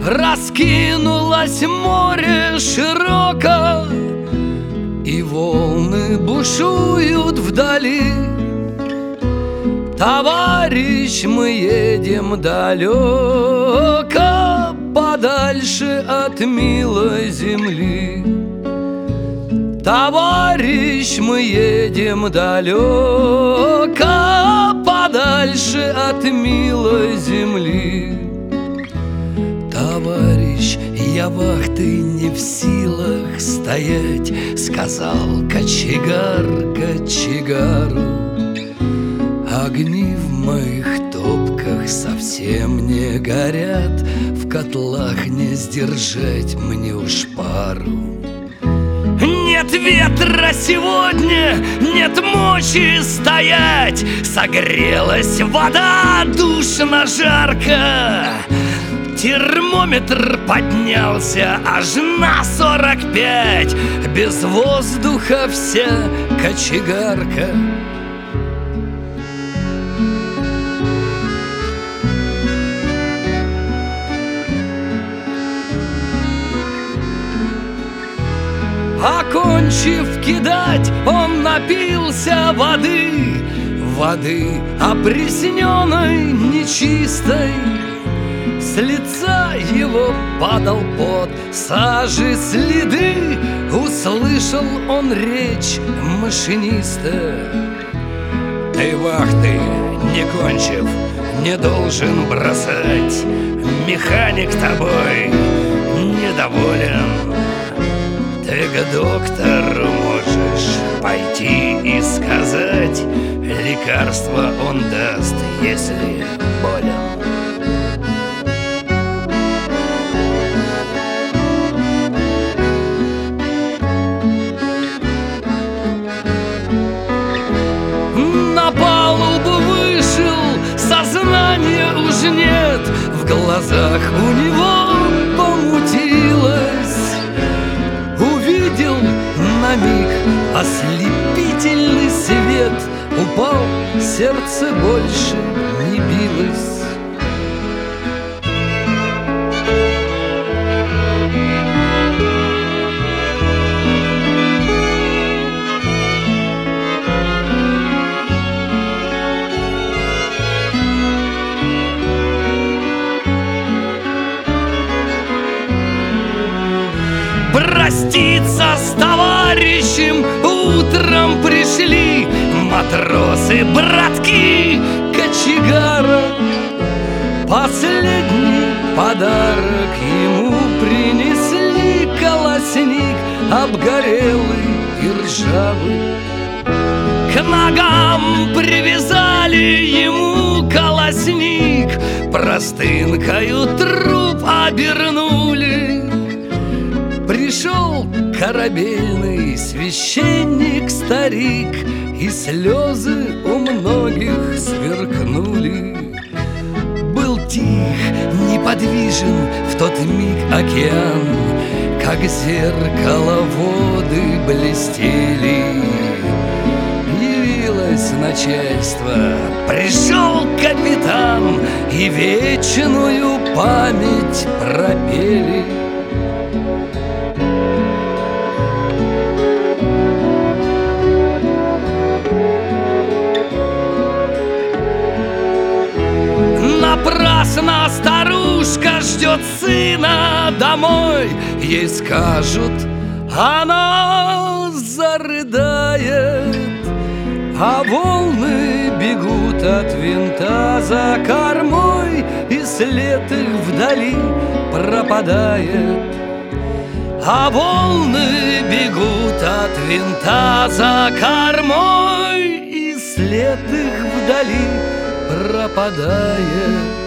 Раскинулось море широко, и волны бушуют вдали. Товарищ, мы едем далеко, подальше от милой земли. Товарищ, мы едем далеко, подальше от милой земли. Товарищ, я вахты не в силах стоять, сказал кочегар кочегару. Огни в моих топках совсем не горят, в котлах не сдержать мне уж пару. Нет ветра сегодня, нет мочи стоять, согрелась вода душно жарко. Термометр поднялся аж на 45, без воздуха вся кочегарка. Окончив кидать, он напился воды, воды опресненной, нечистой. С лица его падал пот, сажи следы, услышал он речь машиниста. Ты вахты, не кончив, не должен бросать, механик тобой недоволен. Ты к доктору можешь пойти и сказать, лекарство он даст, если болен. На палубу вышел, сознания уж нет, в глазах у него помутилось. Увидел на миг ослепительный свет, упал, сердце больше не билось. Проститься с товарищем утром пришли матросы, братки кочегара. Последний подарок ему принесли, колосник обгорелый и ржавый. К ногам привязали ему колосник, простынкою труп обернули. Пришел корабельный священник-старик, и слезы у многих сверкнули. Был тих, неподвижен в тот миг океан, как зеркало воды блестели. Явилось начальство, пришел капитан, и вечную память пропели. Напрасно старушка ждет сына домой, ей скажут, она зарыдает. А волны бегут от винта за кормой, и след их вдали пропадает. А волны бегут от винта за кормой, и след их вдали пропадает.